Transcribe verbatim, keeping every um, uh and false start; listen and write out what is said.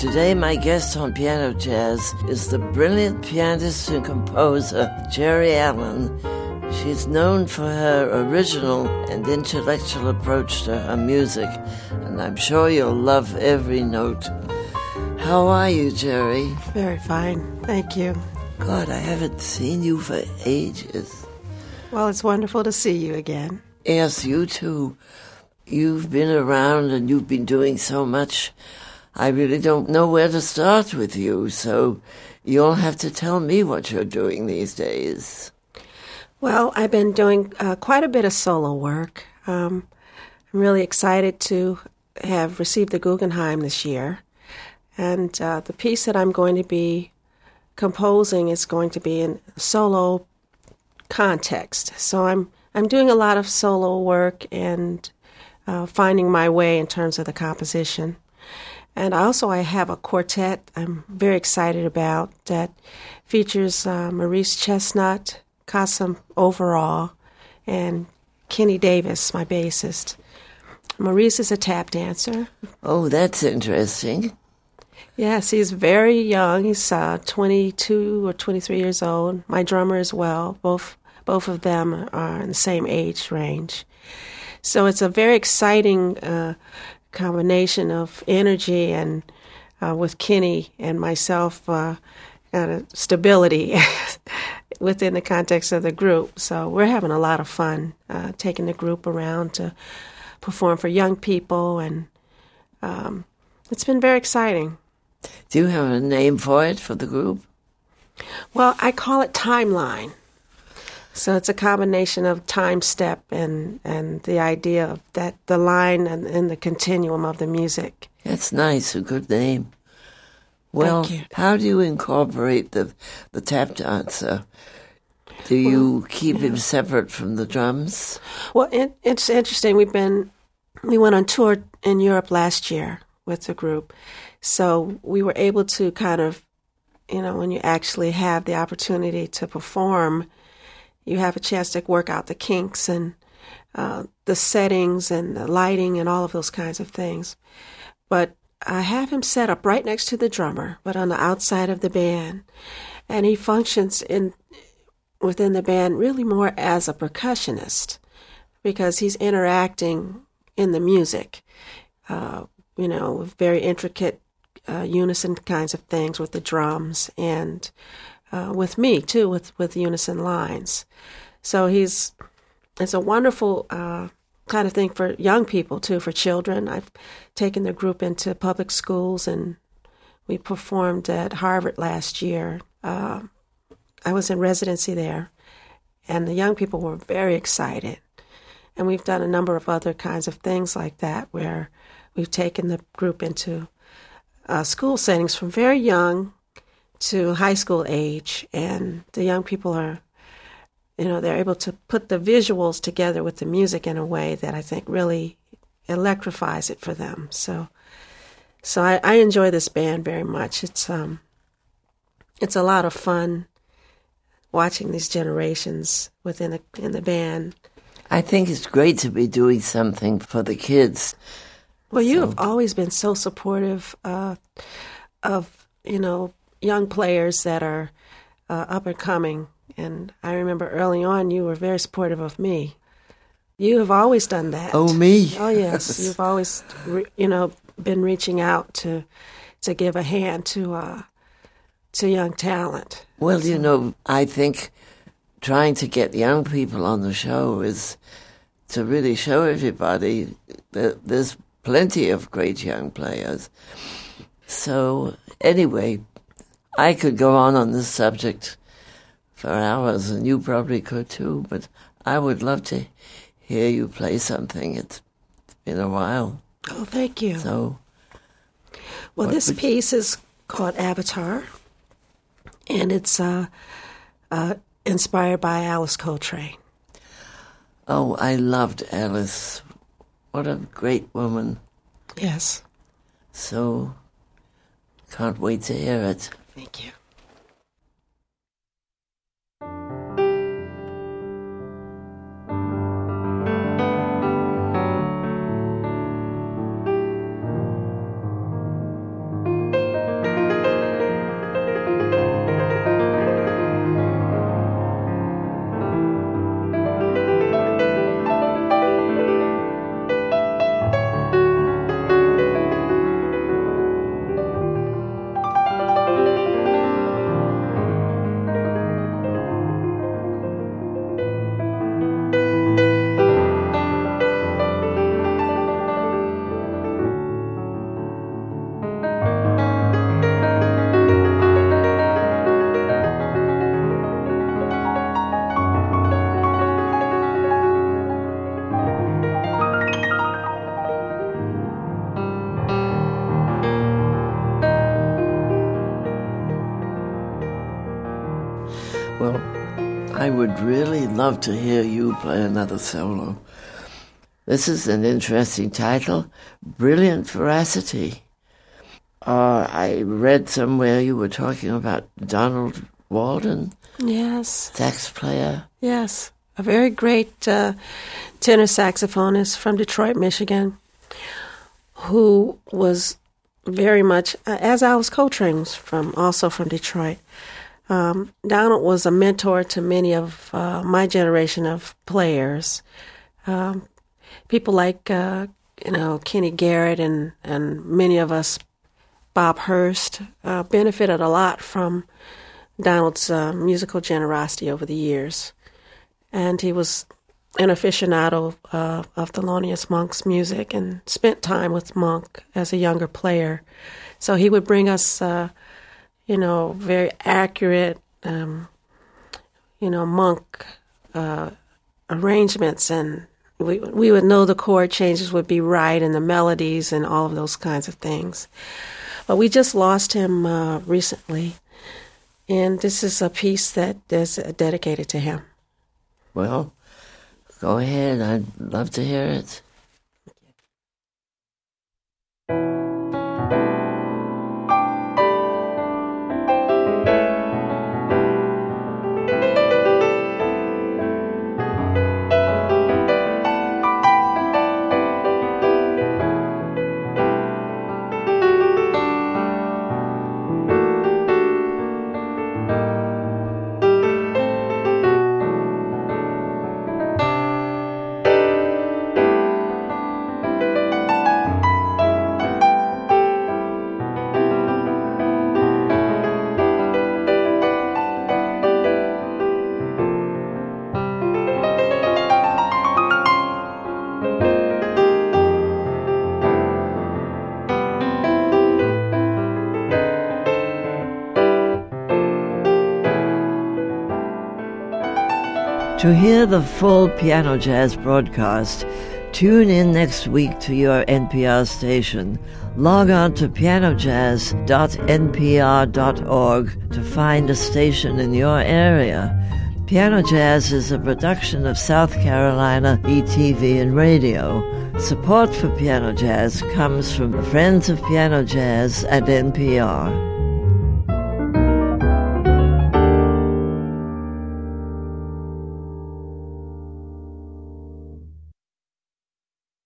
Today, my guest on Piano Jazz is the brilliant pianist and composer Geri Allen. She's known for her original and intellectual approach to her music, and I'm sure you'll love every note. How are you, Geri? Very fine, thank you. God, I haven't seen you for ages. Well, it's wonderful to see you again. Yes, you too. You've been around and you've been doing so much. I really don't know where to start with you, so you'll have to tell me what you're doing these days. Well, I've been doing uh, quite a bit of solo work. Um, I'm really excited to have received the Guggenheim this year. And uh, the piece that I'm going to be composing is going to be in a solo context. So I'm I'm doing a lot of solo work and uh, finding my way in terms of the composition. And also I have a quartet I'm very excited about that features uh, Maurice Chestnut, Kasim Overall, and Kenny Davis, my bassist. Maurice is a tap dancer. Oh, that's interesting. Yes, he's very young. He's uh, twenty-two or twenty-three years old. My drummer as well. Both both of them are in the same age range. So it's a very exciting uh, combination of energy and uh, with Kenny and myself, uh, kind of stability within the context of the group. So we're having a lot of fun uh, taking the group around to perform for young people, and um, it's been very exciting. Do you have a name for it, for the group? Well, I call it Timeline. So it's a combination of time step and, and the idea of that the line and, and the continuum of the music. That's nice, a good name. Well, Thank you. How do you incorporate the the tap dancer? Do you well, keep yeah. him separate from the drums? Well, it, it's interesting. We've been we went on tour in Europe last year with the group, so we were able to kind of, you know, when you actually have the opportunity to perform, you have a chance to work out the kinks and uh, the settings and the lighting and all of those kinds of things. But I have him set up right next to the drummer, but on the outside of the band. And he functions in within the band really more as a percussionist because he's interacting in the music, uh, you know, with very intricate uh, unison kinds of things with the drums and Uh, with me, too, with, with unison lines. So he's, it's a wonderful uh, kind of thing for young people, too, for children. I've taken the group into public schools, and we performed at Harvard last year. Uh, I was in residency there, and the young people were very excited. And we've done a number of other kinds of things like that, where we've taken the group into uh, school settings from very young to high school age, and the young people are, you know, they're able to put the visuals together with the music in a way that I think really electrifies it for them. So, so I, I enjoy this band very much. It's um, it's a lot of fun watching these generations within the in the band. I think it's great to be doing something for the kids. Well, you so. have always been so supportive uh, of, you know, young players that are uh, up and coming. And I remember early on you were very supportive of me. You have always done that. Oh, me? Oh, yes. You've always, re- you know, been reaching out to to give a hand to uh, to young talent. Well, so. you know, I think trying to get young people on the show is to really show everybody that there's plenty of great young players. So, anyway, I could go on on this subject for hours, and you probably could too, but I would love to hear you play something. It's been a while. Oh, thank you. So, well, this piece is called Avatar, and it's uh, uh, inspired by Alice Coltrane. Oh, I loved Alice. What a great woman. Yes. So, can't wait to hear it. Thank you. Thank you. would really love to hear you play another solo. This is an interesting title, Brilliant Veracity. Uh, I read somewhere you were talking about Donald Walden. Yes. Sax player. Yes. A very great uh, tenor saxophonist from Detroit, Michigan, who was very much, uh, as Alice Coltrane was from, also from Detroit. Um, Donald was a mentor to many of uh, my generation of players. Um, people like, uh, you know, Kenny Garrett and, and many of us, Bob Hurst, uh, benefited a lot from Donald's uh, musical generosity over the years. And he was an aficionado uh, of Thelonious Monk's music and spent time with Monk as a younger player. So he would bring us, uh, you know, very accurate, um, you know, Monk uh, arrangements, and we we would know the chord changes would be right and the melodies and all of those kinds of things. But we just lost him uh, recently, and this is a piece that is dedicated to him. Well, go ahead. I'd love to hear it. To hear the full Piano Jazz broadcast, tune in next week to your N P R station. Log on to piano jazz dot n p r dot org to find a station in your area. Piano Jazz is a production of South Carolina E T V and Radio. Support for Piano Jazz comes from the Friends of Piano Jazz at N P R.